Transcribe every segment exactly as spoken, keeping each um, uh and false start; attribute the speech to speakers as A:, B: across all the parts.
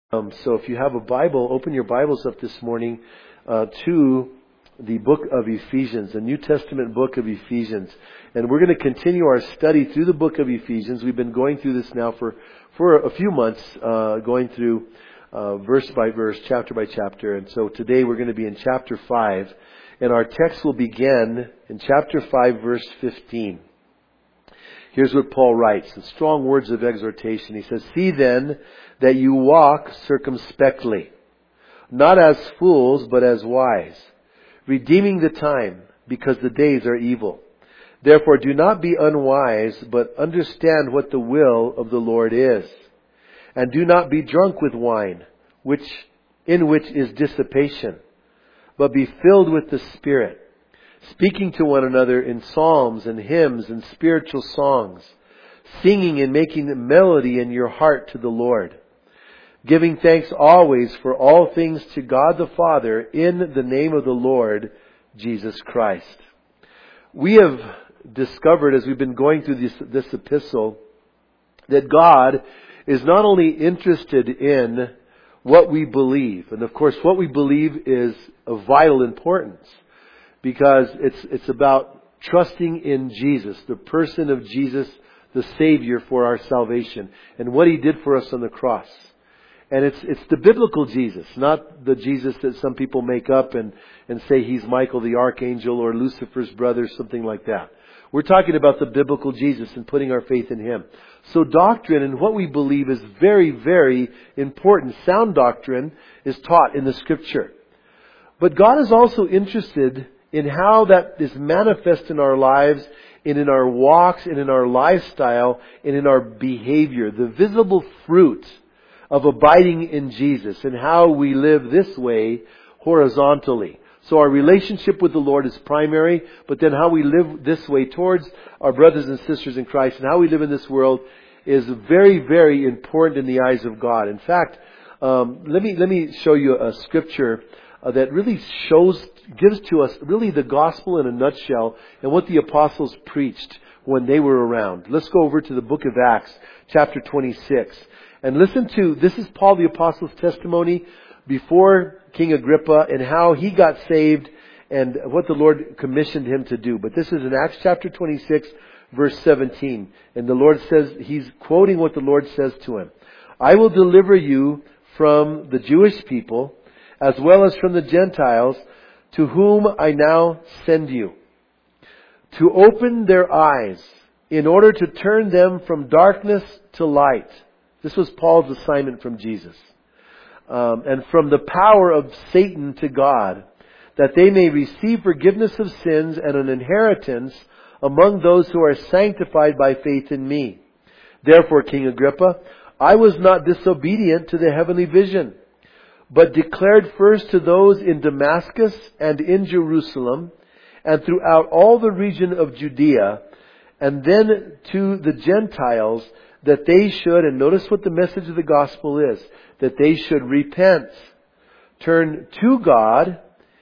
A: Um, so if you have a Bible, open your Bibles up this morning uh, to the book of Ephesians, the New Testament book of Ephesians. And we're going to continue our study through the book of Ephesians. We've been going through this now for, for a few months, uh, going through uh, verse by verse, chapter by chapter. And so today we're going to be in chapter five. And our text will begin in chapter five, verse fifteen. Here's what Paul writes, in strong words of exhortation. He says, "See then that you walk circumspectly, not as fools, but as wise, redeeming the time, because the days are evil. Therefore do not be unwise, but understand what the will of the Lord is. And do not be drunk with wine, which in which is dissipation, but be filled with the Spirit, speaking to one another in psalms and hymns and spiritual songs, singing and making melody in your heart to the Lord, giving thanks always for all things to God the Father in the name of the Lord Jesus Christ." We have discovered as we've been going through this, this epistle that God is not only interested in what we believe, and of course what we believe is of vital importance, because it's it's about trusting in Jesus, the person of Jesus, the Savior for our salvation, and what He did for us on the cross. And it's it's the biblical Jesus, not the Jesus that some people make up and, and say He's Michael the Archangel or Lucifer's brother, something like that. We're talking about the biblical Jesus and putting our faith in Him. So doctrine and what we believe is very, very important. Sound doctrine is taught in the Scripture. But God is also interested in how that is manifest in our lives, and in our walks, and in our lifestyle, and in our behavior. The visible fruit of abiding in Jesus and how we live this way horizontally. So our relationship with the Lord is primary, but then how we live this way towards our brothers and sisters in Christ and how we live in this world is very, very important in the eyes of God. In fact, um, let me let me show you a scripture uh, that really shows, gives to us really the gospel in a nutshell and what the apostles preached when they were around. Let's go over to the book of Acts, chapter twenty-six. And listen to, this is Paul the Apostle's testimony before King Agrippa and how he got saved and what the Lord commissioned him to do. But this is in Acts chapter twenty-six, verse seventeen. And the Lord says, he's quoting what the Lord says to him. "I will deliver you from the Jewish people as well as from the Gentiles, to whom I now send you, to open their eyes in order to turn them from darkness to light." This was Paul's assignment from Jesus. Um, "and from the power of Satan to God, that they may receive forgiveness of sins and an inheritance among those who are sanctified by faith in me. Therefore, King Agrippa, I was not disobedient to the heavenly vision, but declared first to those in Damascus and in Jerusalem and throughout all the region of Judea, and then to the Gentiles, that they should," and notice what the message of the gospel is, "that they should repent, turn to God,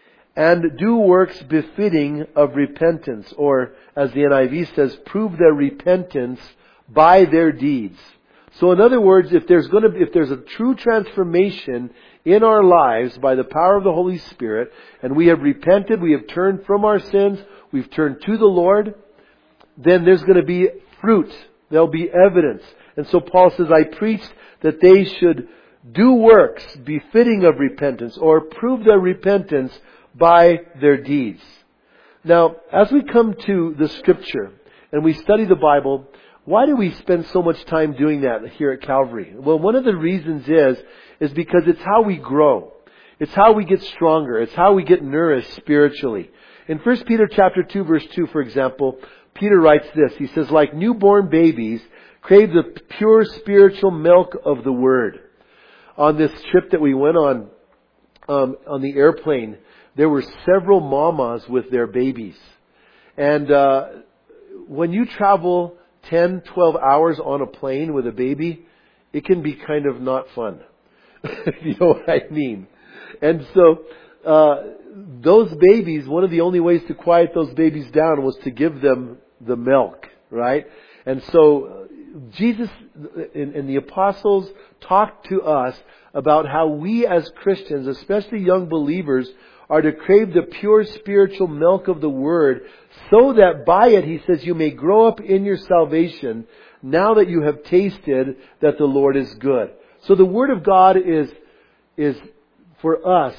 A: and do works befitting of repentance." Or, as the N I V says, prove their repentance by their deeds. So in other words, if there's going to be, if there's a true transformation in our lives by the power of the Holy Spirit, and we have repented, we have turned from our sins, we've turned to the Lord, then there's going to be fruit. There'll be evidence. And so Paul says, "I preached that they should do works befitting of repentance," or prove their repentance by their deeds. Now, as we come to the Scripture and we study the Bible, why do we spend so much time doing that here at Calvary? Well, one of the reasons is, is because it's how we grow. It's how we get stronger. It's how we get nourished spiritually. In First Peter chapter two, verse two, for example, Peter writes this. He says, "Like newborn babies, crave the pure spiritual milk of the Word." On this trip that we went on, um, on the airplane, there were several mamas with their babies. And uh, when you travel ten, twelve hours on a plane with a baby, it can be kind of not fun. If you know what I mean. And so, uh, those babies, one of the only ways to quiet those babies down was to give them the milk, right? And so Jesus and, and the apostles talked to us about how we as Christians, especially young believers, are to crave the pure spiritual milk of the Word, so that by it, he says, you may grow up in your salvation now that you have tasted that the Lord is good. So the Word of God is, is for us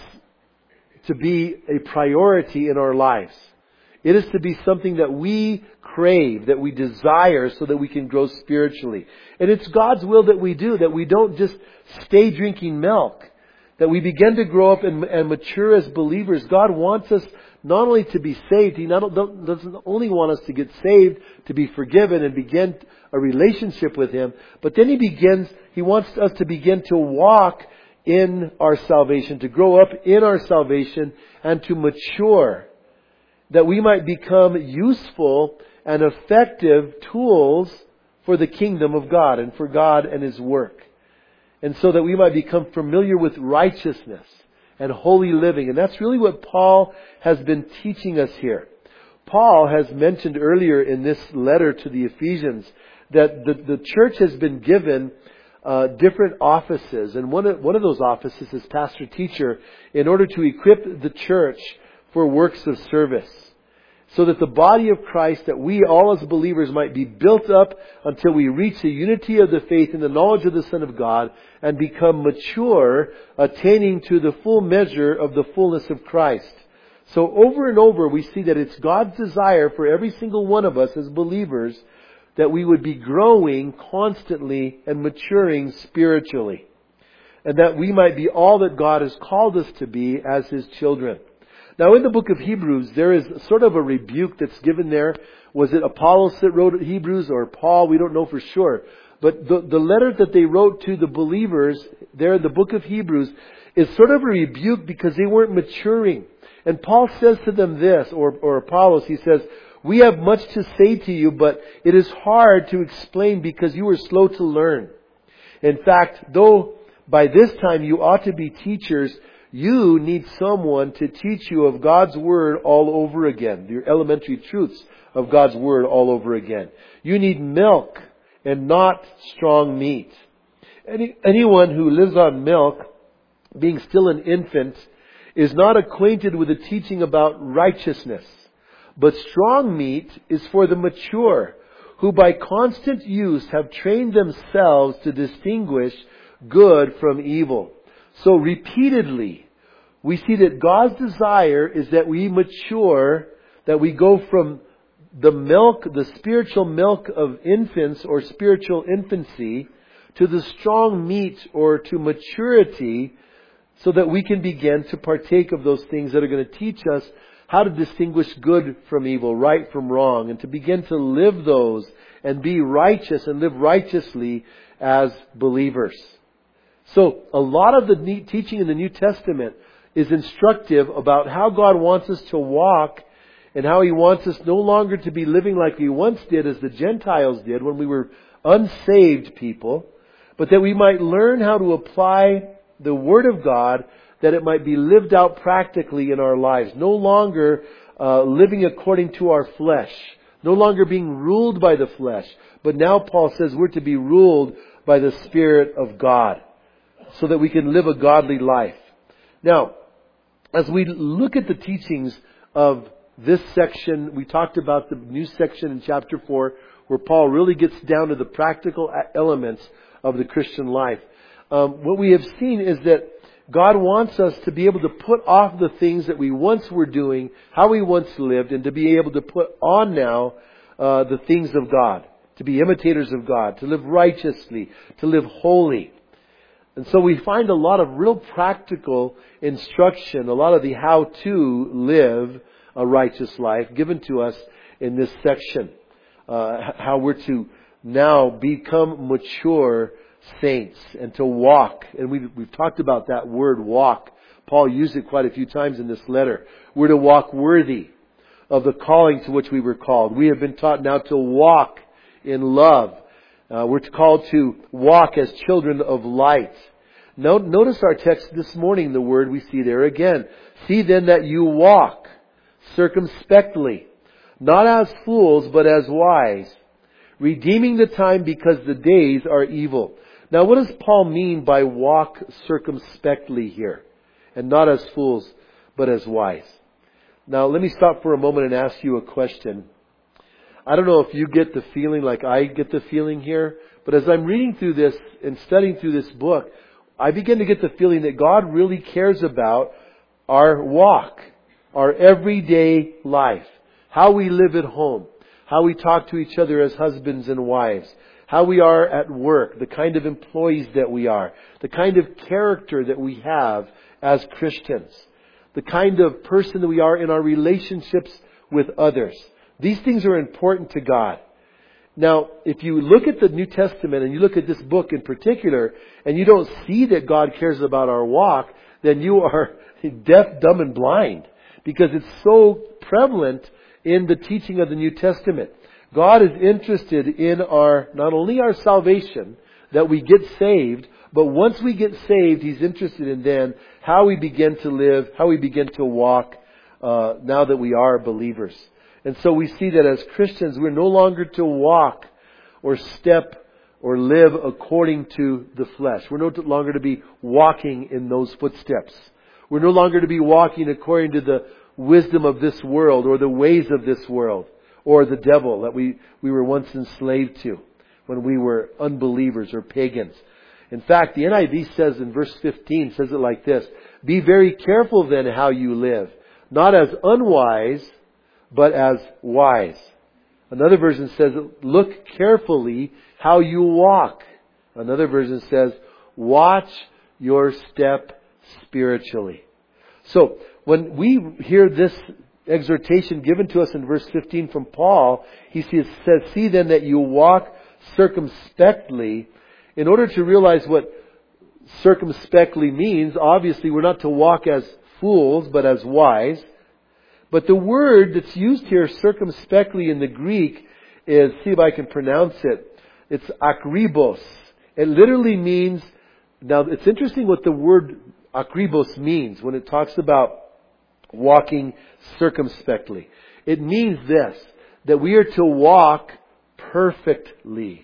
A: to be a priority in our lives. It is to be something that we crave, that we desire, so that we can grow spiritually. And it's God's will that we do, that we don't just stay drinking milk, that we begin to grow up and, and mature as believers. God wants us not only to be saved, He not, doesn't only want us to get saved, to be forgiven and begin a relationship with Him, but then He begins, He wants us to begin to walk in our salvation, to grow up in our salvation and to mature, that we might become useful and effective tools for the kingdom of God and for God and His work. And so that we might become familiar with righteousness and holy living. And that's really what Paul has been teaching us here. Paul has mentioned earlier in this letter to the Ephesians that the, the church has been given uh, different offices. And one of, one of those offices is pastor-teacher, in order to equip the church for works of service, so that the body of Christ, that we all as believers might be built up until we reach the unity of the faith and the knowledge of the Son of God and become mature, attaining to the full measure of the fullness of Christ. So over and over we see that it's God's desire for every single one of us as believers that we would be growing constantly and maturing spiritually, and that we might be all that God has called us to be as His children. Now in the book of Hebrews, there is sort of a rebuke that's given there. Was it Apollos that wrote Hebrews or Paul? We don't know for sure. But the, the letter that they wrote to the believers there in the book of Hebrews is sort of a rebuke because they weren't maturing. And Paul says to them this, or, or Apollos, he says, we have much to say to you, but it is hard to explain because you are slow to learn. In fact, though by this time you ought to be teachers, you need someone to teach you of God's Word all over again. The elementary truths of God's Word all over again. You need milk and not strong meat. Any, anyone who lives on milk, being still an infant, is not acquainted with the teaching about righteousness. But strong meat is for the mature, who by constant use have trained themselves to distinguish good from evil. So repeatedly, we see that God's desire is that we mature, that we go from the milk, the spiritual milk of infants or spiritual infancy, to the strong meat or to maturity, so that we can begin to partake of those things that are going to teach us how to distinguish good from evil, right from wrong, and to begin to live those and be righteous and live righteously as believers. So a lot of the teaching in the New Testament is instructive about how God wants us to walk and how He wants us no longer to be living like we once did as the Gentiles did when we were unsaved people, but that we might learn how to apply the Word of God, that it might be lived out practically in our lives. No longer uh, living according to our flesh. No longer being ruled by the flesh. But now Paul says we're to be ruled by the Spirit of God, so that we can live a godly life. Now, as we look at the teachings of this section, we talked about the new section in chapter four, where Paul really gets down to the practical elements of the Christian life. Um, what we have seen is that God wants us to be able to put off the things that we once were doing, how we once lived, and to be able to put on now uh, the things of God, to be imitators of God, to live righteously, to live holy. And so we find a lot of real practical instruction, a lot of the how to live a righteous life given to us in this section. Uh, how we're to now become mature saints and to walk. And we've, we've talked about that word walk. Paul used it quite a few times in this letter. We're to walk worthy of the calling to which we were called. We have been taught now to walk in love. Uh, we're called to walk as children of light. Note, notice our text this morning, the word we see there again. See then that you walk circumspectly, not as fools, but as wise, redeeming the time because the days are evil. Now what does Paul mean by walk circumspectly here? And not as fools, but as wise. Now let me stop for a moment and ask you a question. I don't know if you get the feeling like I get the feeling here, but as I'm reading through this and studying through this book, I begin to get the feeling that God really cares about our walk, our everyday life, how we live at home, how we talk to each other as husbands and wives, how we are at work, the kind of employees that we are, the kind of character that we have as Christians, the kind of person that we are in our relationships with others. These things are important to God. Now, if you look at the New Testament and you look at this book in particular, and you don't see that God cares about our walk, then you are deaf, dumb, and blind. Because it's so prevalent in the teaching of the New Testament. God is interested in our, not only our salvation, that we get saved, but once we get saved, He's interested in then how we begin to live, how we begin to walk, uh, now that we are believers. And so we see that as Christians, we're no longer to walk or step or live according to the flesh. We're no longer to be walking in those footsteps. We're no longer to be walking according to the wisdom of this world or the ways of this world or the devil that we, we were once enslaved to when we were unbelievers or pagans. In fact, the N I V says in verse fifteen, says it like this: "Be very careful then how you live, not as unwise, but as wise." Another version says, "Look carefully how you walk." Another version says, "Watch your step spiritually." So, when we hear this exhortation given to us in verse fifteen from Paul, he says, "See then that you walk circumspectly." In order to realize what circumspectly means, obviously we're not to walk as fools, but as wise. But the word that's used here circumspectly in the Greek is, see if I can pronounce it, it's akribos. It literally means, now it's interesting what the word akribos means when it talks about walking circumspectly. It means this, that we are to walk perfectly,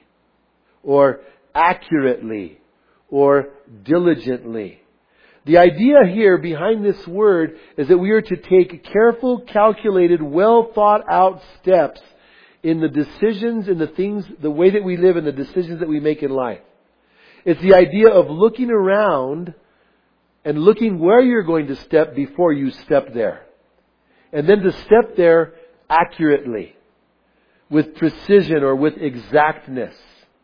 A: or accurately, or diligently. The idea here behind this word is that we are to take careful, calculated, well thought out steps in the decisions and the things, the way that we live and the decisions that we make in life. It's the idea of looking around and looking where you're going to step before you step there. And then to step there accurately, with precision or with exactness.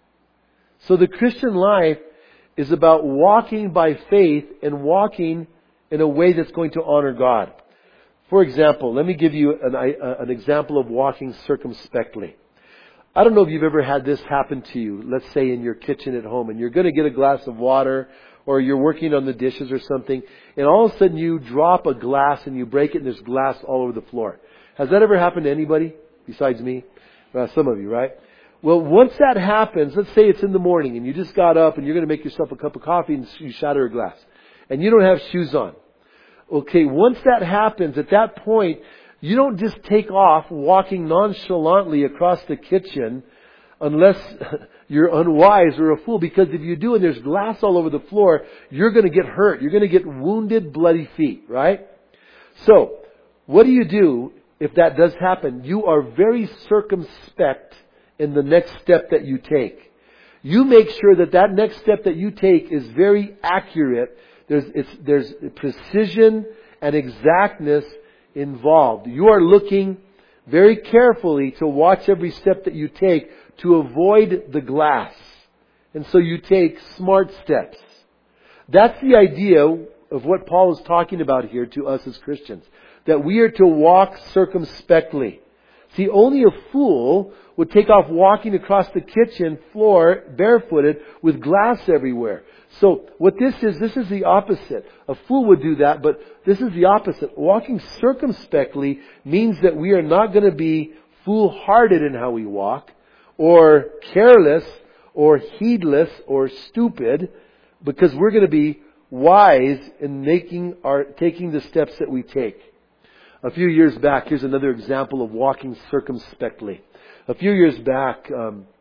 A: So the Christian life is about walking by faith and walking in a way that's going to honor God. For example, let me give you an, an example of walking circumspectly. I don't know if you've ever had this happen to you, let's say in your kitchen at home, and you're going to get a glass of water, or you're working on the dishes or something, and all of a sudden you drop a glass and you break it and there's glass all over the floor. Has that ever happened to anybody besides me? Well, some of you, right? Well, once that happens, let's say it's in the morning and you just got up and you're going to make yourself a cup of coffee and you shatter a glass. And you don't have shoes on. Okay, once that happens, at that point, you don't just take off walking nonchalantly across the kitchen unless you're unwise or a fool. Because if you do and there's glass all over the floor, you're going to get hurt. You're going to get wounded, bloody feet, right? So, what do you do if that does happen? You are very circumspect in the next step that you take. You make sure that that next step that you take is very accurate. There's, it's, there's precision and exactness involved. You are looking very carefully to watch every step that you take to avoid the glass. And so you take smart steps. That's the idea of what Paul is talking about here to us as Christians. That we are to walk circumspectly. See, only a fool would take off walking across the kitchen floor barefooted with glass everywhere. So what this is, this is the opposite. A fool would do that, but this is the opposite. Walking circumspectly means that we are not going to be foolhardy in how we walk, or careless, or heedless, or stupid, because we're going to be wise in making our, taking the steps that we take. A few years back, here's another example of walking circumspectly. A few years back, um,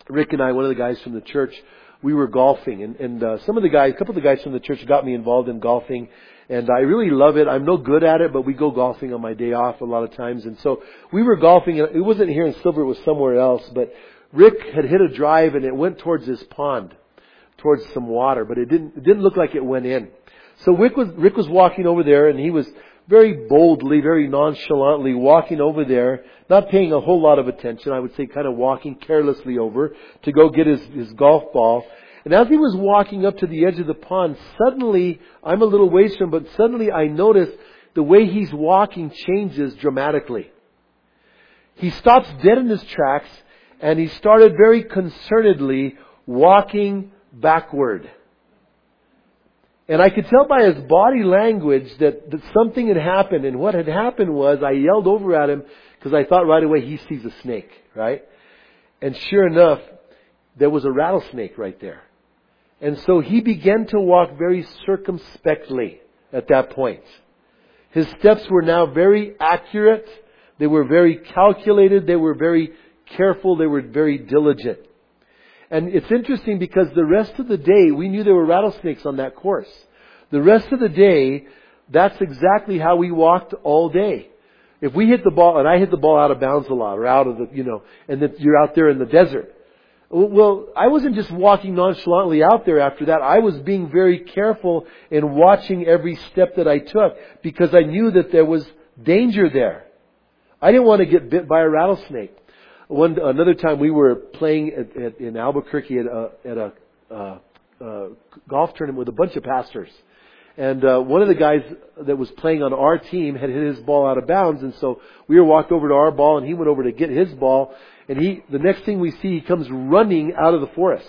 A: Rick and I, one of the guys from the church, we were golfing, and, and uh, some of the guys, a couple of the guys from the church got me involved in golfing, and I really love it. I'm no good at it, but we go golfing on my day off a lot of times, and so we were golfing, and it wasn't here in Silver, it was somewhere else, but Rick had hit a drive, and it went towards this pond, towards some water, but it didn't, it didn't look like it went in. So Rick was, Rick was walking over there, and he was very boldly, very nonchalantly walking over there, not paying a whole lot of attention. I would say kind of walking carelessly over to go get his, his golf ball. And as he was walking up to the edge of the pond, suddenly, I'm a little ways from him, but suddenly I noticed the way he's walking changes dramatically. He stops dead in his tracks, and he started very concernedly walking backward. And I could tell by his body language that, that something had happened. And what had happened was I yelled over at him because I thought right away he sees a snake, right? And sure enough, there was a rattlesnake right there. And so he began to walk very circumspectly at that point. His steps were now very accurate. They were very calculated. They were very careful. They were very diligent. And it's interesting because the rest of the day, we knew there were rattlesnakes on that course. The rest of the day, that's exactly how we walked all day. If we hit the ball, and I hit the ball out of bounds a lot, or out of the, you know, and then you're out there in the desert. Well, I wasn't just walking nonchalantly out there after that. I was being very careful in watching every step that I took because I knew that there was danger there. I didn't want to get bit by a rattlesnake. One another time we were playing at, at, in Albuquerque at a, at a uh, uh, golf tournament with a bunch of pastors, and uh, one of the guys that was playing on our team had hit his ball out of bounds, and so we were walked over to our ball, and he went over to get his ball, and he the next thing we see, he comes running out of the forest,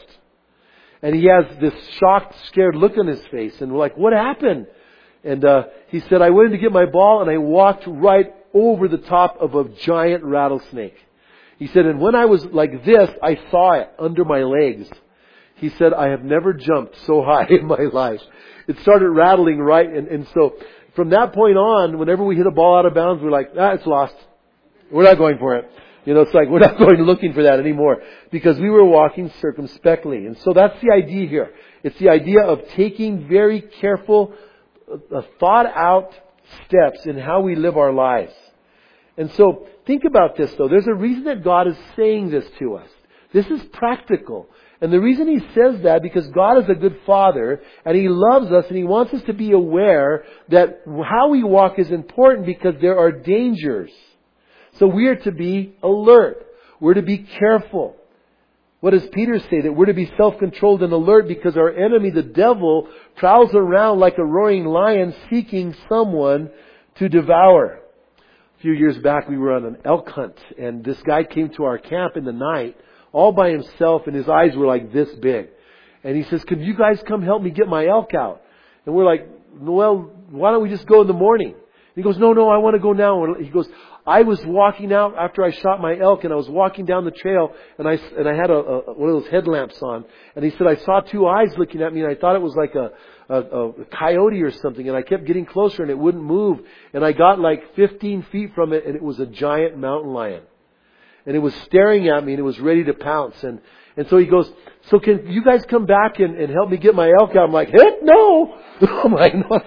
A: and he has this shocked, scared look on his face, and we're like, "What happened?" And uh, he said, "I went in to get my ball, and I walked right over the top of a giant rattlesnake." He said, and when I was like this, I saw it under my legs. He said, I have never jumped so high in my life. It started rattling right. And, and so from that point on, whenever we hit a ball out of bounds, we're like, ah, it's lost. We're not going for it. You know, it's like we're not going looking for that anymore because we were walking circumspectly. And so that's the idea here. It's the idea of taking very careful, uh, thought out steps in how we live our lives. And so think about this though. There's a reason that God is saying this to us. This is practical. And the reason He says that because God is a good Father and He loves us and He wants us to be aware that how we walk is important because there are dangers. So we are to be alert. We're to be careful. What does Peter say? That we're to be self-controlled and alert because our enemy, the devil, prowls around like a roaring lion seeking someone to devour. A few years back, we were on an elk hunt, and this guy came to our camp in the night, all by himself, and his eyes were like this big. And he says, "Could you guys come help me get my elk out?" And we're like, "Well, why don't we just go in the morning?" And he goes, "No, no, I want to go now." And he goes, "I was walking out after I shot my elk, and I was walking down the trail, and I and I had a, a one of those headlamps on." And he said, "I saw two eyes looking at me, and I thought it was like a A, a coyote or something, and I kept getting closer and it wouldn't move, and I got like fifteen feet from it, and it was a giant mountain lion, and it was staring at me and it was ready to pounce." And and so he goes, "So can you guys come back and, and help me get my elk out?" I'm like, "Heck no!" I'm like, no.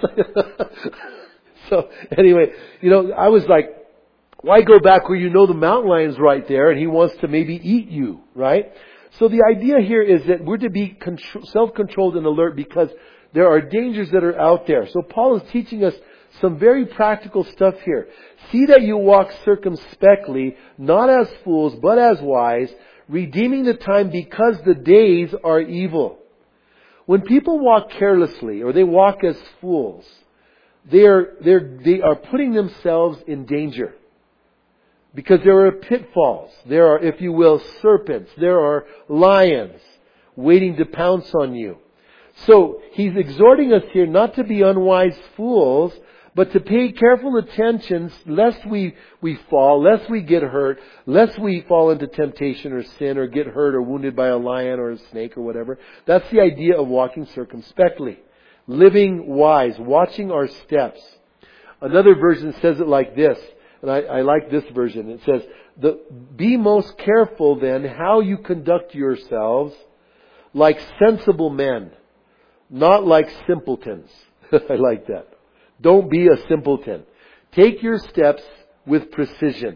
A: So anyway, you know, I was like, why go back where you know the mountain lion's right there and he wants to maybe eat you, right? So the idea here is that we're to be control, self-controlled and alert because there are dangers that are out there. So Paul is teaching us some very practical stuff here. See that you walk circumspectly, not as fools, but as wise, redeeming the time because the days are evil. When people walk carelessly or they walk as fools, they are, they're, they are putting themselves in danger. Because there are pitfalls. There are, if you will, serpents. There are lions waiting to pounce on you. So he's exhorting us here not to be unwise fools, but to pay careful attention lest we, we fall, lest we get hurt, lest we fall into temptation or sin or get hurt or wounded by a lion or a snake or whatever. That's the idea of walking circumspectly. Living wise, watching our steps. Another version says it like this. And I, I like this version. It says, the, be most careful then how you conduct yourselves like sensible men, not like simpletons. I like that. Don't be a simpleton. Take your steps with precision.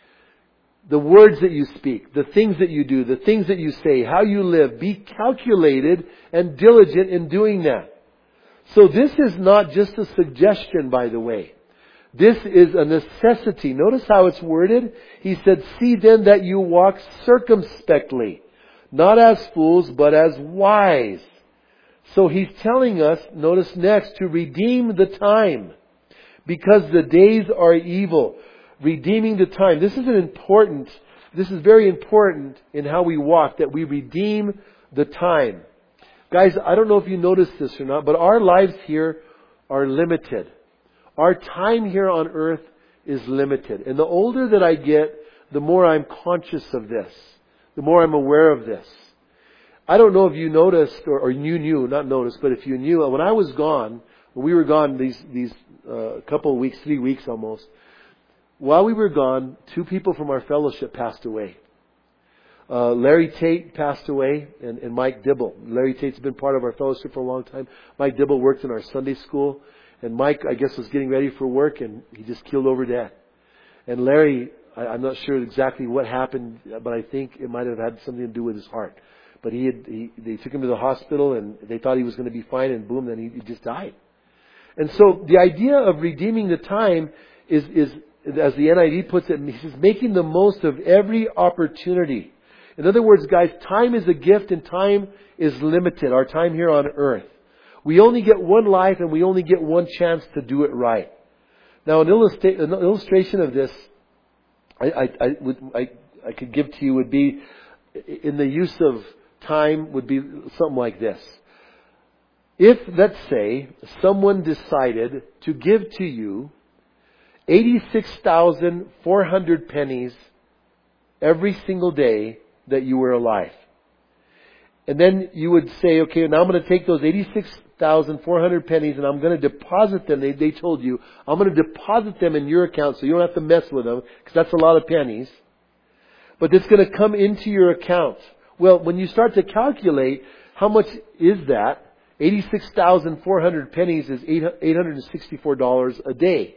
A: The words that you speak, the things that you do, the things that you say, how you live, be calculated and diligent in doing that. So this is not just a suggestion, by the way. This is a necessity. Notice how it's worded. He said, see then that you walk circumspectly, not as fools, but as wise. So he's telling us, notice next, to redeem the time, because the days are evil. Redeeming the time. This is an important, this is very important in how we walk, that we redeem the time. Guys, I don't know if you noticed this or not, but our lives here are limited. Our time here on earth is limited. And the older that I get, the more I'm conscious of this. The more I'm aware of this. I don't know if you noticed, or, or you knew, not noticed, but if you knew, when I was gone, when we were gone these, these uh, couple of weeks, three weeks almost, while we were gone, two people from our fellowship passed away. Uh, Larry Tate passed away, and, and Mike Dibble. Larry Tate's been part of our fellowship for a long time. Mike Dibble worked in our Sunday school. And Mike, I guess, was getting ready for work, and he just keeled over dead. And Larry, I, I'm not sure exactly what happened, but I think it might have had something to do with his heart. But he, had, he they took him to the hospital, and they thought he was going to be fine, and boom, then he, he just died. And so the idea of redeeming the time is, is, as the N I V puts it, he says, making the most of every opportunity. In other words, guys, time is a gift, and time is limited, our time here on earth. We only get one life, and we only get one chance to do it right. Now, an, illustra- an illustration of this I, I, I, would, I, I could give to you would be, in the use of time, would be something like this. If, let's say, someone decided to give to you eighty-six thousand four hundred pennies every single day that you were alive. And then you would say, okay, now I'm going to take those eighty-six thousand four hundred pennies and I'm going to deposit them. They, they told you, I'm going to deposit them in your account so you don't have to mess with them, because that's a lot of pennies. But it's going to come into your account. Well, when you start to calculate, how much is that? eighty-six thousand four hundred pennies is eight hundred sixty-four dollars a day.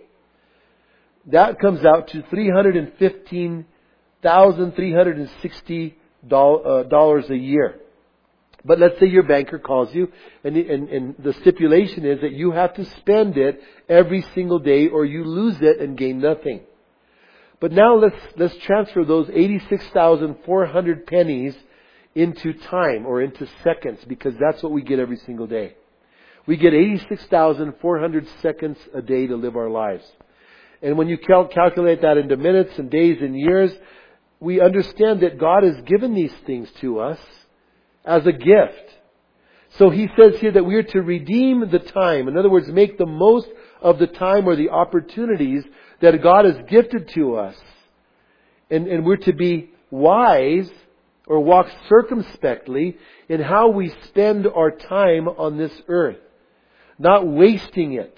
A: That comes out to three hundred fifteen thousand three hundred sixty dollars a year. But let's say your banker calls you, and, and, and the stipulation is that you have to spend it every single day, or you lose it and gain nothing. But now let's let's transfer those eighty-six thousand four hundred pennies into time, or into seconds, because that's what we get every single day. We get eighty-six thousand four hundred seconds a day to live our lives. And when you cal- calculate that into minutes and days and years, we understand that God has given these things to us as a gift. So he says here that we are to redeem the time. In other words, make the most of the time or the opportunities that God has gifted to us. And, and we're to be wise, or walk circumspectly in how we spend our time on this earth. Not wasting it,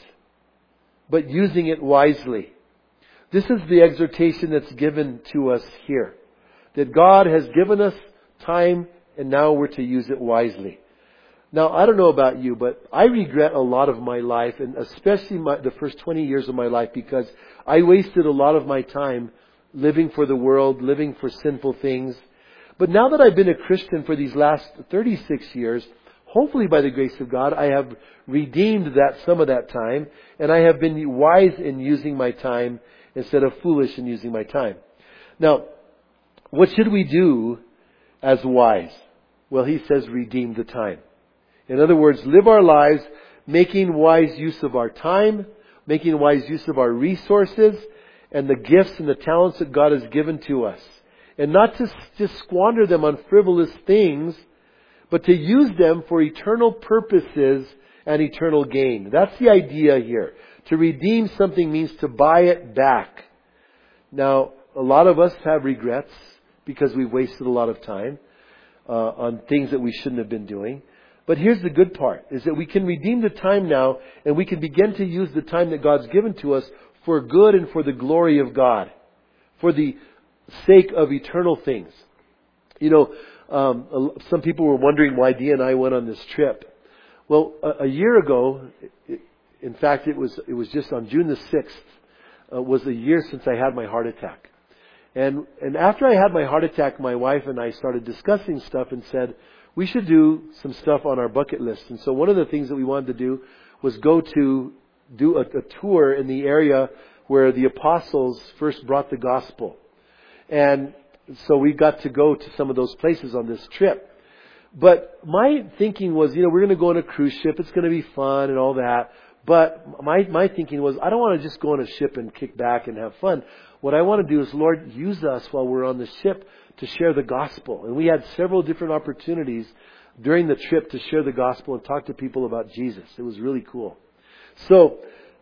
A: but using it wisely. This is the exhortation that's given to us here. That God has given us time, and now we're to use it wisely. Now, I don't know about you, but I regret a lot of my life, and especially my, the first twenty years of my life, because I wasted a lot of my time living for the world, living for sinful things. But now that I've been a Christian for these last thirty-six years, hopefully by the grace of God, I have redeemed that some of that time, and I have been wise in using my time instead of foolish in using my time. Now, what should we do as wise? Well, he says redeem the time. In other words, live our lives making wise use of our time, making wise use of our resources, and the gifts and the talents that God has given to us. And not to just squander them on frivolous things, but to use them for eternal purposes and eternal gain. That's the idea here. To redeem something means to buy it back. Now, a lot of us have regrets because we've wasted a lot of time uh, on things that we shouldn't have been doing. But here's the good part, is that we can redeem the time now, and we can begin to use the time that God's given to us for good and for the glory of God, for the sake of eternal things. You know, um, some people were wondering why Dee and I went on this trip. Well, a, a year ago, it, in fact, it was it was just on June the sixth, uh, was a year since I had my heart attack. And and after I had my heart attack, my wife and I started discussing stuff and said, we should do some stuff on our bucket list. And so one of the things that we wanted to do was go to do a, a tour in the area where the apostles first brought the gospel. And so we got to go to some of those places on this trip. But my thinking was, you know, we're going to go on a cruise ship. It's going to be fun and all that. But my, my thinking was, I don't want to just go on a ship and kick back and have fun. What I want to do is, Lord, use us while we're on the ship to share the gospel. And we had several different opportunities during the trip to share the gospel and talk to people about Jesus. It was really cool. So,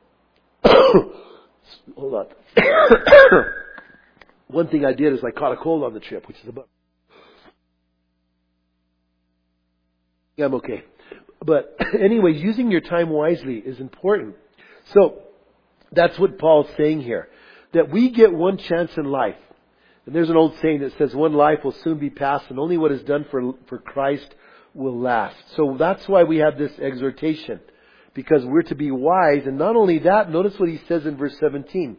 A: hold on. One thing I did is I caught a cold on the trip, which is about... Yeah, I'm okay. But anyway, using your time wisely is important. So, that's what Paul's saying here. That we get one chance in life. And there's an old saying that says, one life will soon be past and only what is done for, for Christ will last. So that's why we have this exhortation. Because we're to be wise. And not only that, notice what he says in verse seventeen.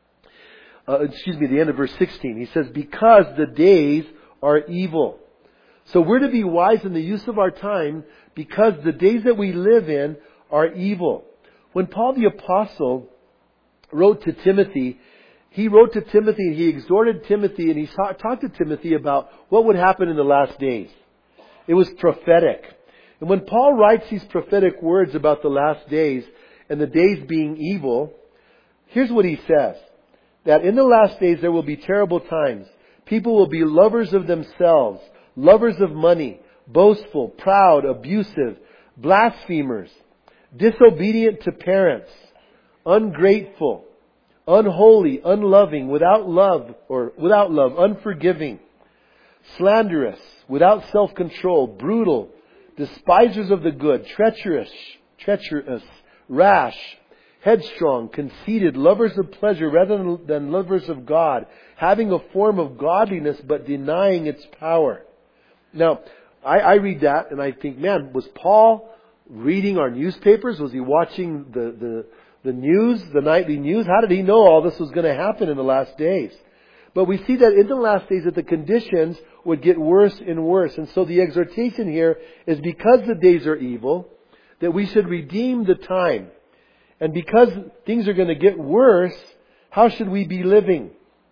A: Uh, excuse me, the end of verse sixteen. He says, because the days are evil. So we're to be wise in the use of our time because the days that we live in are evil. When Paul the Apostle wrote to Timothy, he wrote to Timothy and he exhorted Timothy and he talked to Timothy about what would happen in the last days. It was prophetic. And when Paul writes these prophetic words about the last days and the days being evil, here's what he says. That in the last days there will be terrible times. People will be lovers of themselves, lovers of money, boastful, proud, abusive, blasphemers, disobedient to parents, ungrateful, unholy, unloving, without love or without love, unforgiving, slanderous, without self-control, brutal, despisers of the good, treacherous, treacherous, rash, headstrong, conceited, lovers of pleasure rather than lovers of God, having a form of godliness but denying its power. Now, I, I read that and I think, man, was Paul reading our newspapers? Was he watching the, the, the news, the nightly news? How did he know all this was going to happen in the last days? But we see that in the last days that the conditions would get worse and worse. And so the exhortation here is because the days are evil, that we should redeem the time. And because things are going to get worse, how should we be living?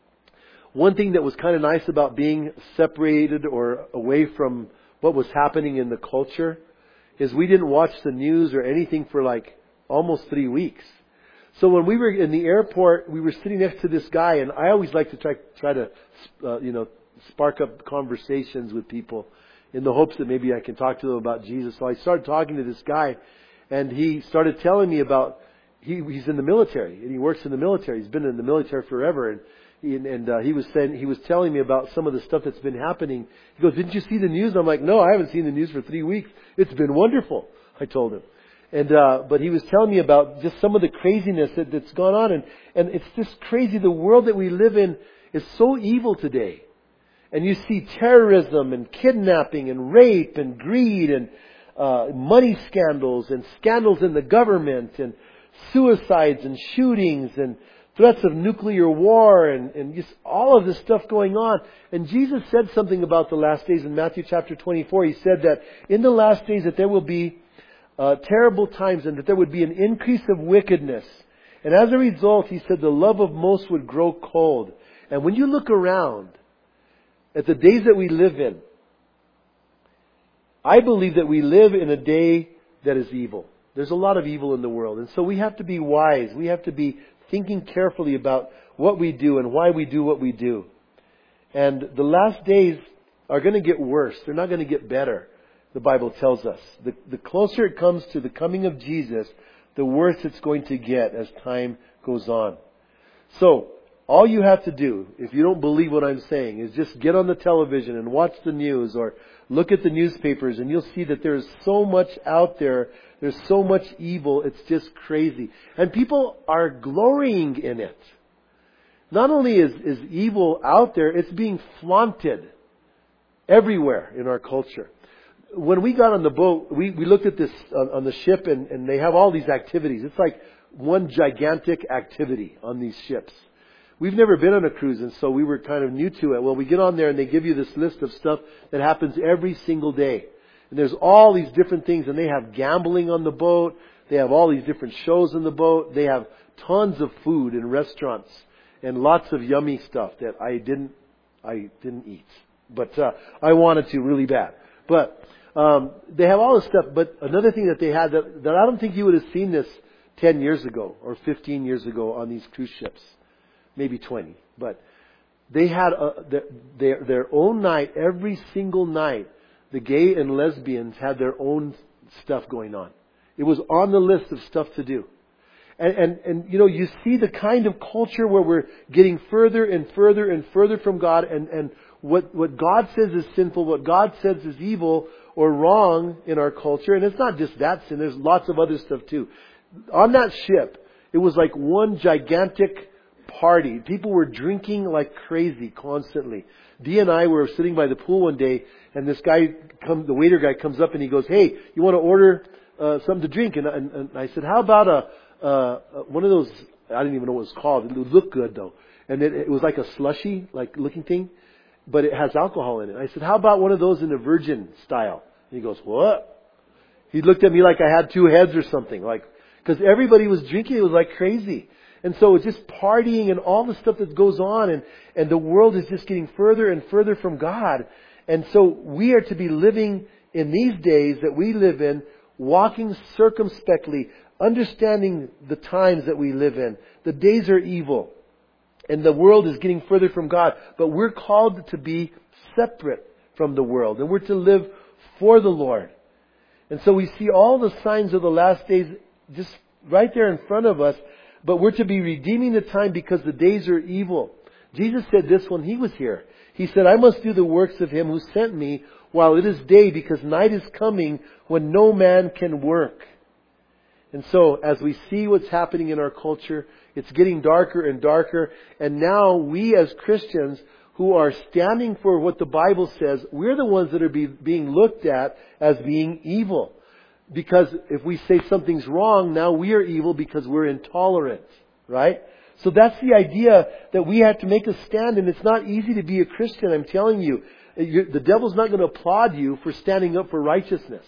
A: One thing that was kind of nice about being separated or away from what was happening in the culture is we didn't watch the news or anything for like almost three weeks. So when we were in the airport, we were sitting next to this guy, and I always like to try try to uh, you know spark up conversations with people in the hopes that maybe I can talk to them about Jesus. So I started talking to this guy, and he started telling me about he he's in the military and he works in the military. He's been in the military forever, and he, and uh, he was saying he was telling me about some of the stuff that's been happening. He goes, "Didn't you see the news?" I'm like, "No, I haven't seen the news for three weeks. It's been wonderful." I told him. And, uh, but he was telling me about just some of the craziness that, that's gone on. And, and it's just crazy. The world that we live in is so evil today. And you see terrorism and kidnapping and rape and greed and, uh, money scandals and scandals in the government and suicides and shootings and threats of nuclear war and, and just all of this stuff going on. And Jesus said something about the last days in Matthew chapter twenty-four. He said that in the last days that there will be Uh, terrible times and that there would be an increase of wickedness. And as a result, he said the love of most would grow cold. And when you look around at the days that we live in, I believe that we live in a day that is evil. There's a lot of evil in the world. And so we have to be wise. We have to be thinking carefully about what we do and why we do what we do. And the last days are going to get worse. They're not going to get better. The Bible tells us. The, the closer it comes to the coming of Jesus, the worse it's going to get as time goes on. So, all you have to do, if you don't believe what I'm saying, is just get on the television and watch the news or Look at the newspapers and you'll see that there's so much out there. There's so much evil. It's just crazy. And people are glorying in it. Not only is, is evil out there, it's being flaunted everywhere in our culture. When we got on the boat, we, we looked at this on, on the ship and, and they have all these activities. It's like one gigantic activity on these ships. We've never been on a cruise, and so we were kind of new to it. Well, we get on there and they give you this list of stuff that happens every single day. And there's all these different things, and they have gambling on the boat. They have all these different shows on the boat. They have tons of food in restaurants and lots of yummy stuff that I didn't, I didn't eat. But uh, I wanted to really bad. But um, they have all this stuff. But another thing that they had that, that I don't think you would have seen this ten years ago or fifteen years ago on these cruise ships. Maybe twenty. But they had a, their, their, their own night, every single night. The gay and lesbians had their own stuff going on. It was on the list of stuff to do. And, and, and, you know, you see the kind of culture where we're getting further and further and further from God. And, and what, what God says is sinful, what God says is evil or wrong in our culture. And it's not just that sin. There's lots of other stuff too. On that ship, it was like one gigantic party. People were drinking like crazy constantly. Dee and I were sitting by the pool one day, and this guy, come, the waiter guy comes up and he goes, "Hey, you want to order uh, something to drink?" And, and, and I said, "How about a uh, one of those?" I didn't even know what it was called. It looked good though, and it, it was like a slushy, like looking thing, but it has alcohol in it. I said, "How about one of those in a virgin style?" And he goes, "What?" He looked at me like I had two heads or something, like because everybody was drinking. It was like crazy. And so it's just partying and all the stuff that goes on, and, and the world is just getting further and further from God. And so we are to be living in these days that we live in, walking circumspectly, understanding the times that we live in. The days are evil, and the world is getting further from God. But we're called to be separate from the world, and we're to live for the Lord. And so we see all the signs of the last days just right there in front of us. But we're to be redeeming the time because the days are evil. Jesus said this when He was here. He said, "I must do the works of Him who sent me while it is day, because night is coming when no man can work." And so as we see what's happening in our culture, it's getting darker and darker. And now we as Christians who are standing for what the Bible says, we're the ones that are be, being looked at as being evil. Because if we say something's wrong, now we are evil because we're intolerant, right? So that's the idea that we have to make a stand, and it's not easy to be a Christian, I'm telling you. You're, the devil's not going to applaud you for standing up for righteousness.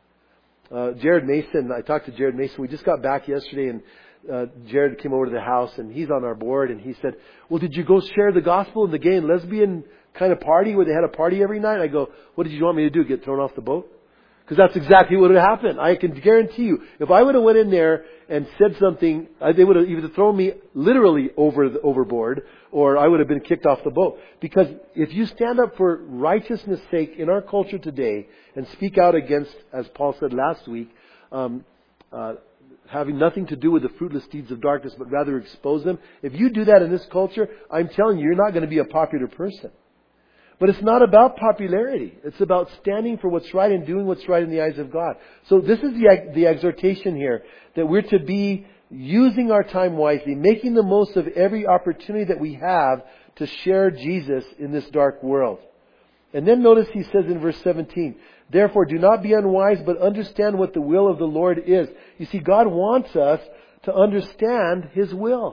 A: Uh, Jared Mason, I talked to Jared Mason, we just got back yesterday, and uh, Jared came over to the house, and he's on our board, and he said, "Well, did you go share the gospel in the gay and lesbian kind of party where they had a party every night?" I go, "What did you want me to do, get thrown off the boat?" Because that's exactly what would have happened. I can guarantee you, if I would have went in there and said something, they would have either thrown me literally over the, overboard, or I would have been kicked off the boat. Because if you stand up for righteousness' sake in our culture today and speak out against, as Paul said last week, um, uh, having nothing to do with the fruitless deeds of darkness, but rather expose them. If you do that in this culture, I'm telling you, you're not going to be a popular person. But it's not about popularity. It's about standing for what's right and doing what's right in the eyes of God. So this is the, the exhortation here, that we're to be using our time wisely, making the most of every opportunity that we have to share Jesus in this dark world. And then notice he says in verse seventeen, "Therefore do not be unwise, but understand what the will of the Lord is." You see, God wants us to understand His will.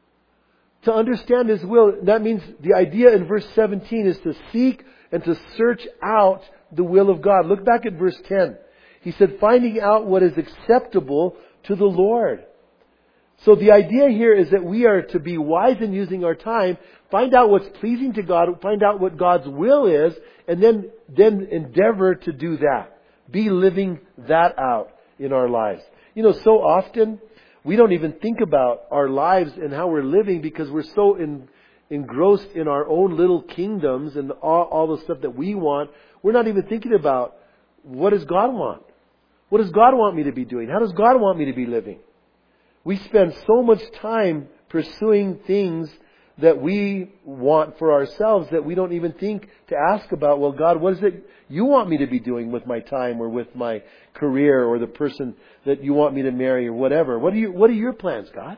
A: To understand His will, that means the idea in verse seventeen is to seek and to search out the will of God. Look back at verse ten. He said, "Finding out what is acceptable to the Lord." So the idea here is that we are to be wise in using our time, find out what's pleasing to God, find out what God's will is, and then, then endeavor to do that. Be living that out in our lives. You know, so often we don't even think about our lives and how we're living because we're so in, engrossed in our own little kingdoms and all, all the stuff that we want. We're not even thinking about, what does God want? What does God want me to be doing? How does God want me to be living? We spend so much time pursuing things that we want for ourselves that we don't even think to ask about, well, God, what is it you want me to be doing with my time or with my career or the person that you want me to marry or whatever? What are you, what are your plans, God?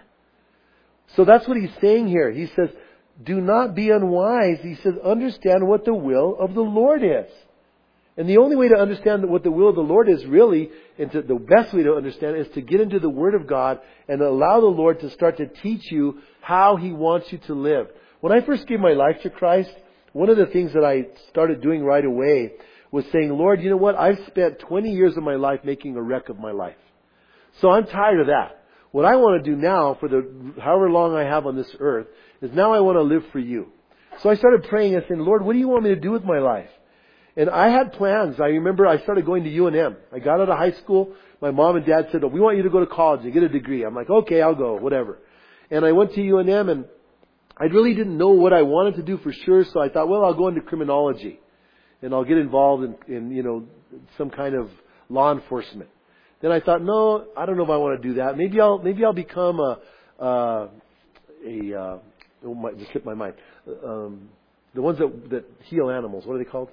A: So that's what he's saying here. He says, do not be unwise. He says, understand what the will of the Lord is. And the only way to understand what the will of the Lord is really, and to, the best way to understand it, is to get into the Word of God and allow the Lord to start to teach you how He wants you to live. When I first gave my life to Christ, one of the things that I started doing right away was saying, Lord, you know what? I've spent twenty years of my life making a wreck of my life. So I'm tired of that. What I want to do now, for the however long I have on this earth, is now I want to live for you. So I started praying and saying, Lord, what do you want me to do with my life? And I had plans. I remember I started going to U N M. I got out of high school. My mom and dad said, oh, we want you to go to college and get a degree. I'm like, okay, I'll go, whatever. And I went to U N M, and I really didn't know what I wanted to do for sure. So I thought, well, I'll go into criminology and I'll get involved in, in you know, some kind of law enforcement. Then I thought, no, I don't know if I want to do that. Maybe I'll, maybe I'll become a, uh, a, uh, oh my, just slipped my mind. Um, the ones that, that heal animals. What are they called?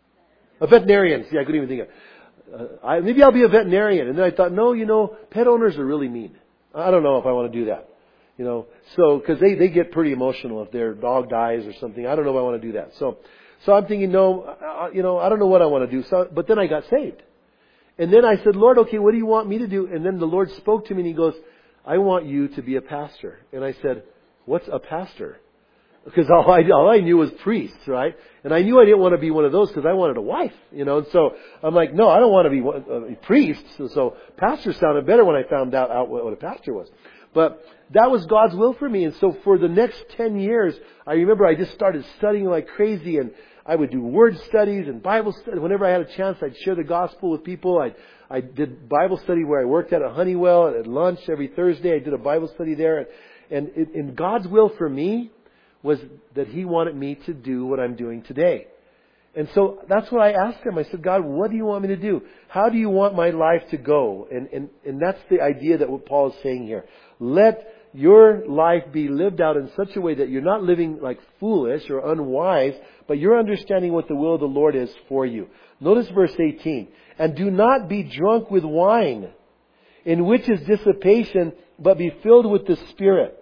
A: A veterinarian. See, I couldn't even think of it. Uh, I, maybe I'll be a veterinarian. And then I thought, no, you know, pet owners are really mean. I don't know if I want to do that. You know, so, cause they, they get pretty emotional if their dog dies or something. I don't know if I want to do that. So, so I'm thinking, no, uh, you know, I don't know what I want to do. So, but then I got saved. And then I said, Lord, okay, what do you want me to do? And then the Lord spoke to me and He goes, I want you to be a pastor. And I said, what's a pastor? Because all I, all I knew was priests, right? And I knew I didn't want to be one of those because I wanted a wife, you know. And so I'm like, no, I don't want to be one, uh, a priest. So, so pastor sounded better when I found out, out what, what a pastor was. But that was God's will for me. And so for the next ten years, I remember I just started studying like crazy. And I would do word studies and Bible study. Whenever I had a chance, I'd share the gospel with people. I I did Bible study where I worked at a Honeywell. And at lunch every Thursday, I did a Bible study there. And, and it, in God's will for me was that He wanted me to do what I'm doing today. And so that's what I asked Him. I said, God, what do you want me to do? How do you want my life to go? And, and, and that's the idea that what Paul is saying here. Let your life be lived out in such a way that you're not living like foolish or unwise, but you're understanding what the will of the Lord is for you. Notice verse eighteen. And do not be drunk with wine, in which is dissipation, but be filled with the Spirit.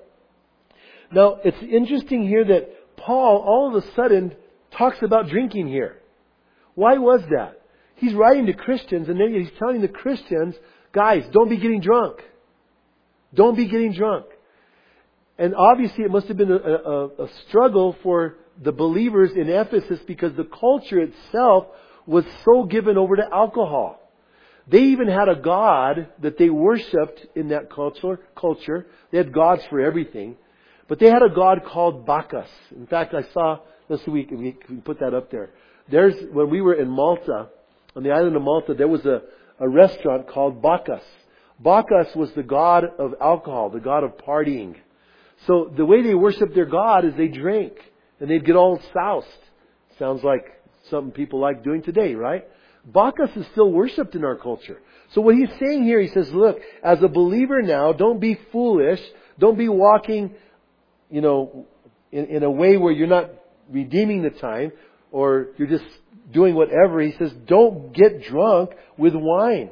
A: Now, it's interesting here that Paul all of a sudden talks about drinking here. Why was that? He's writing to Christians, and then he's telling the Christians, guys, don't be getting drunk. Don't be getting drunk. And obviously it must have been a, a, a struggle for the believers in Ephesus because the culture itself was so given over to alcohol. They even had a god that they worshipped in that culture. culture. They had gods for everything. But they had a god called Bacchus. In fact, I saw, let's see if we can put that up there. There's, when we were in Malta, on the island of Malta, there was a, a restaurant called Bacchus. Bacchus was the god of alcohol, the god of partying. So the way they worshiped their god is they drank. And they'd get all soused. Sounds like something people like doing today, right? Bacchus is still worshipped in our culture. So what he's saying here, he says, look, as a believer now, don't be foolish. Don't be walking, you know, in, in a way where you're not redeeming the time or you're just doing whatever. He says, don't get drunk with wine,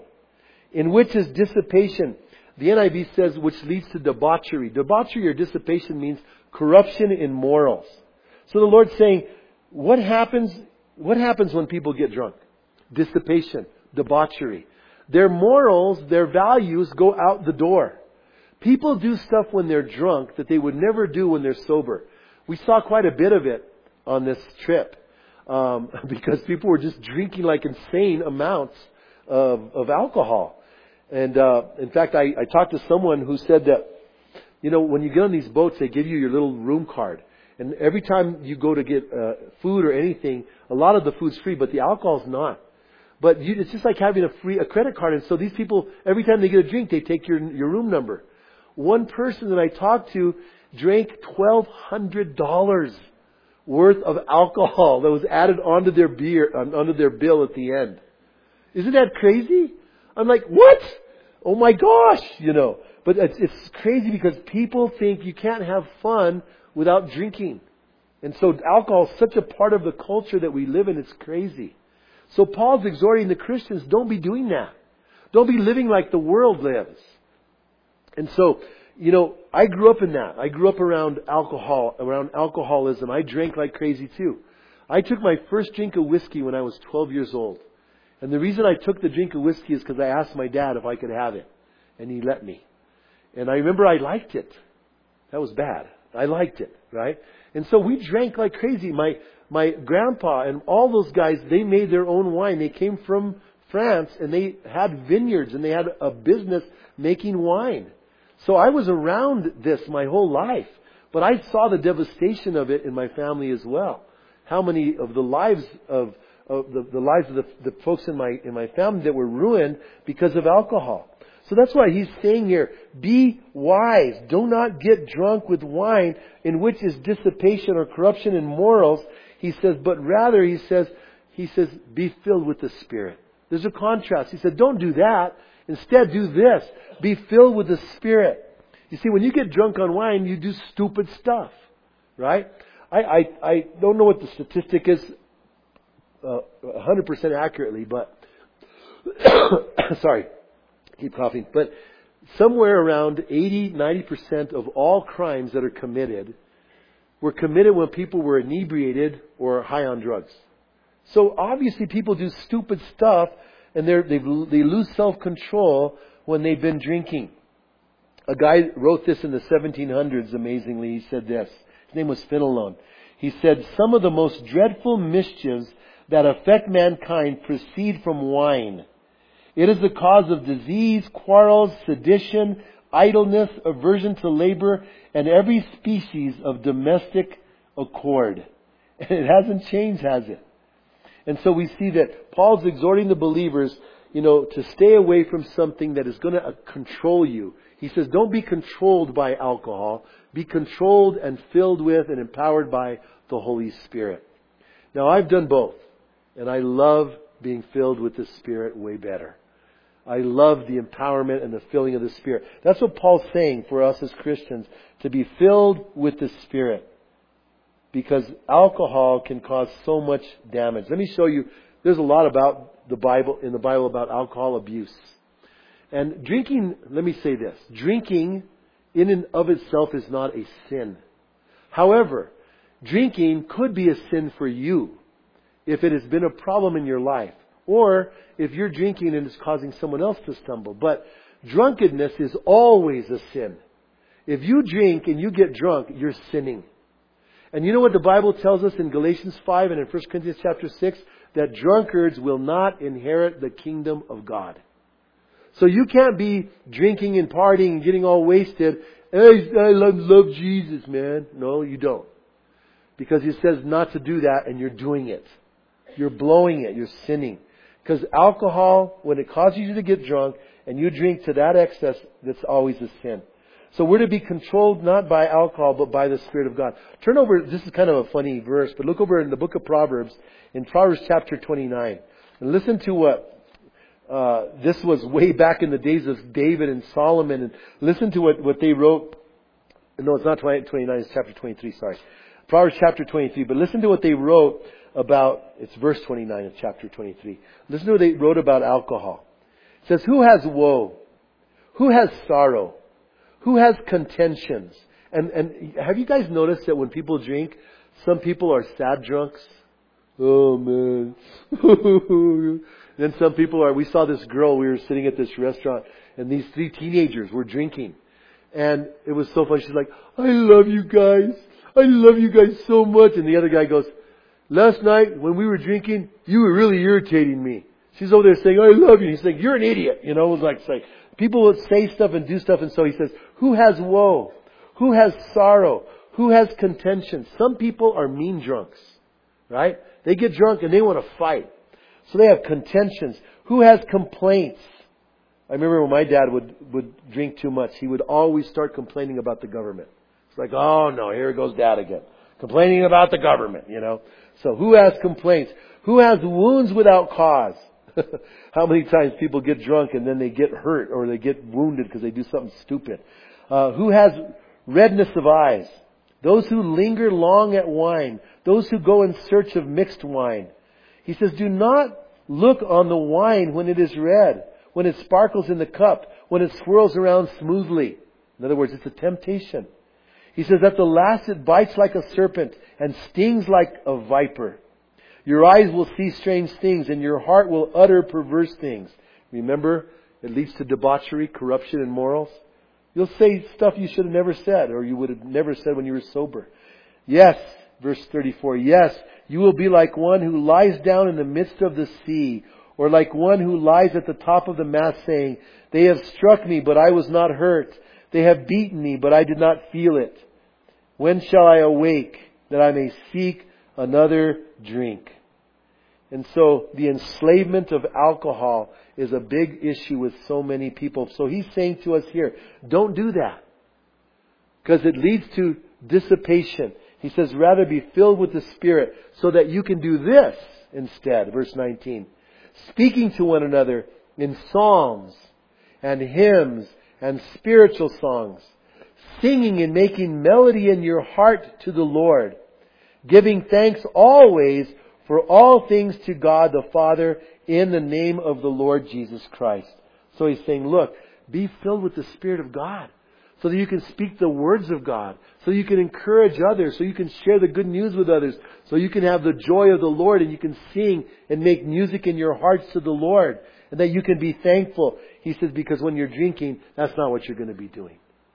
A: in which is dissipation. The N I V says, which leads to debauchery. Debauchery or dissipation means corruption in morals. So the Lord's saying, what happens, what happens when people get drunk? Dissipation, debauchery. Their morals, their values go out the door. People do stuff when they're drunk that they would never do when they're sober. We saw quite a bit of it on this trip. Um, because people were just drinking like insane amounts of, of alcohol. And, uh, in fact, I, I talked to someone who said that, you know, when you get on these boats, they give you your little room card. And every time you go to get, uh, food or anything, a lot of the food's free, but the alcohol's not. But you, it's just like having a free, a credit card. And so these people, every time they get a drink, they take your, your room number. One person that I talked to drank twelve hundred dollars worth of alcohol that was added onto their beer, onto their bill at the end. Isn't that crazy? I'm like, what? Oh my gosh, you know. But it's, it's crazy because people think you can't have fun without drinking. And so alcohol is such a part of the culture that we live in, it's crazy. So Paul's exhorting the Christians, don't be doing that. Don't be living like the world lives. And so, you know, I grew up in that. I grew up around alcohol, around alcoholism. I drank like crazy too. I took my first drink of whiskey when I was twelve years old. And the reason I took the drink of whiskey is because I asked my dad if I could have it. And he let me. And I remember I liked it. That was bad. I liked it, right? And so we drank like crazy. My my grandpa and all those guys, they made their own wine. They came from France and they had vineyards and they had a business making wine. So I was around this my whole life. But I saw the devastation of it in my family as well. How many of the lives of, of the, the lives of the, the folks in my in my family that were ruined because of alcohol. So that's why he's saying here, be wise. Do not get drunk with wine in which is dissipation or corruption in morals. He says, but rather, he says, he says, be filled with the Spirit. There's a contrast. He said, don't do that. Instead, do this. Be filled with the Spirit. You see, when you get drunk on wine, you do stupid stuff. Right? I, I, I don't know what the statistic is uh, one hundred percent accurately, but sorry. Keep coughing. But somewhere around eighty, ninety percent of all crimes that are committed were committed when people were inebriated or high on drugs. So obviously people do stupid stuff and they're, they they lose self-control when they've been drinking. A guy wrote this in the seventeen hundreds, amazingly. He said this. His name was Fenelon. He said, some of the most dreadful mischiefs that affect mankind proceed from wine. It is the cause of disease, quarrels, sedition, idleness, aversion to labor, and every species of domestic accord. And it hasn't changed, has it? And so we see that Paul's exhorting the believers, you know, to stay away from something that is going to control you. He says, don't be controlled by alcohol. Be controlled and filled with and empowered by the Holy Spirit. Now, I've done both. And I love being filled with the Spirit way better. I love the empowerment and the filling of the Spirit. That's what Paul's saying for us as Christians, to be filled with the Spirit. Because alcohol can cause so much damage. Let me show you, there's a lot about the Bible, in the Bible about alcohol abuse. And drinking, let me say this, drinking in and of itself is not a sin. However, drinking could be a sin for you if it has been a problem in your life. Or if you're drinking and it's causing someone else to stumble. But drunkenness is always a sin. If you drink and you get drunk, you're sinning. And you know what the Bible tells us in Galatians five and in First Corinthians chapter six? That drunkards will not inherit the kingdom of God. So you can't be drinking and partying and getting all wasted. Hey, I love, love Jesus, man. No, you don't. Because He says not to do that and you're doing it. You're blowing it. You're sinning. Because alcohol, when it causes you to get drunk and you drink to that excess, that's always a sin. So we're to be controlled not by alcohol, but by the Spirit of God. Turn over, this is kind of a funny verse, but look over in the book of Proverbs, in Proverbs chapter twenty-nine. And listen to what, uh, this was way back in the days of David and Solomon. And listen to what, what they wrote. No, it's not twenty-nine, it's chapter twenty-three, sorry. Proverbs chapter twenty-three. But listen to what they wrote about, it's verse twenty-nine of chapter twenty-three. Listen to what they wrote about alcohol. It says, who has woe? Who has sorrow? Who has contentions? And and have you guys noticed that when people drink, some people are sad drunks? Oh man. Then some people are, we saw this girl, we were sitting at this restaurant, and these three teenagers were drinking. And it was so funny. She's like, I love you guys. I love you guys so much. And the other guy goes, last night when we were drinking, you were really irritating me. She's over there saying, I love you. He's saying, you're an idiot. You know, it was like, like people would say stuff and do stuff. And so he says, who has woe? Who has sorrow? Who has contention? Some people are mean drunks, right? They get drunk and they want to fight. So they have contentions. Who has complaints? I remember when my dad would, would drink too much, he would always start complaining about the government. It's like, oh no, here goes Dad again. Complaining about the government, you know. So who has complaints? Who has wounds without cause? How many times people get drunk and then they get hurt or they get wounded because they do something stupid? Uh, who has redness of eyes? Those who linger long at wine. Those who go in search of mixed wine. He says, do not look on the wine when it is red, when it sparkles in the cup, when it swirls around smoothly. In other words, it's a temptation. He says, at the last it bites like a serpent and stings like a viper. Your eyes will see strange things and your heart will utter perverse things. Remember, it leads to debauchery, corruption, and morals. You'll say stuff you should have never said, or you would have never said when you were sober. Yes, verse thirty-four, yes, you will be like one who lies down in the midst of the sea, or like one who lies at the top of the mast saying, they have struck me, but I was not hurt. They have beaten me, but I did not feel it. When shall I awake, that I may seek another drink? And so the enslavement of alcohol is a big issue with so many people. So he's saying to us here, don't do that. Because it leads to dissipation. He says, rather be filled with the Spirit so that you can do this instead. Verse nineteen. Speaking to one another in psalms and hymns and spiritual songs. Singing and making melody in your heart to the Lord. Giving thanks always for all things to God the Father in the name of the Lord Jesus Christ. So he's saying, look, be filled with the Spirit of God so that you can speak the words of God, so you can encourage others, so you can share the good news with others, so you can have the joy of the Lord and you can sing and make music in your hearts to the Lord, and that you can be thankful. He says, because when you're drinking, that's not what you're going to be doing.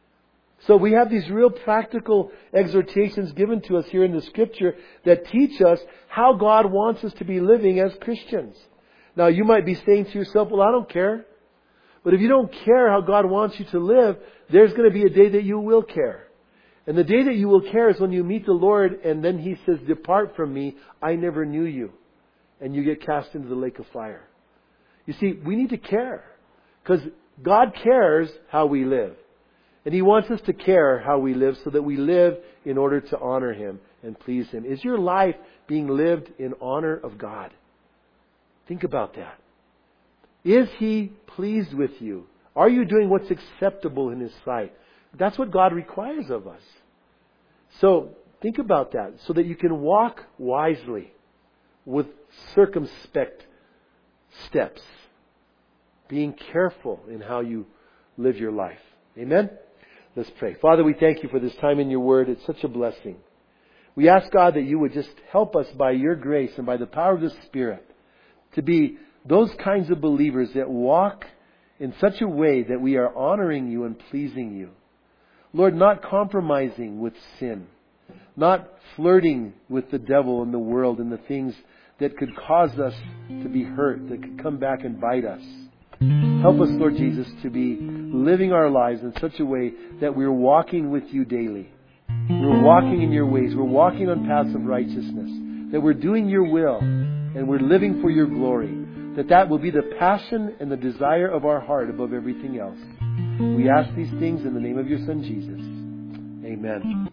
A: So we have these real practical exhortations given to us here in the Scripture that teach us how God wants us to be living as Christians. Now you might be saying to yourself, well, I don't care. But if you don't care how God wants you to live, there's going to be a day that you will care. And the day that you will care is when you meet the Lord and then He says, depart from me, I never knew you. And you get cast into the lake of fire. You see, we need to care. Because God cares how we live. And He wants us to care how we live so that we live in order to honor Him and please Him. Is your life being lived in honor of God? Think about that. Is He pleased with you? Are you doing what's acceptable in His sight? That's what God requires of us. So think about that so that you can walk wisely with circumspect steps. Being careful in how you live your life. Amen? Let's pray. Father, we thank You for this time in Your Word. It's such a blessing. We ask, God, that You would just help us by Your grace and by the power of the Spirit to be those kinds of believers that walk in such a way that we are honoring You and pleasing You. Lord, not compromising with sin. Not flirting with the devil and the world and the things that could cause us to be hurt, that could come back and bite us. Help us, Lord Jesus, to be living our lives in such a way that we're walking with You daily. We're walking in Your ways. We're walking on paths of righteousness. That we're doing Your will and we're living for Your glory. That that will be the passion and the desire of our heart above everything else. We ask these things in the name of Your Son, Jesus. Amen.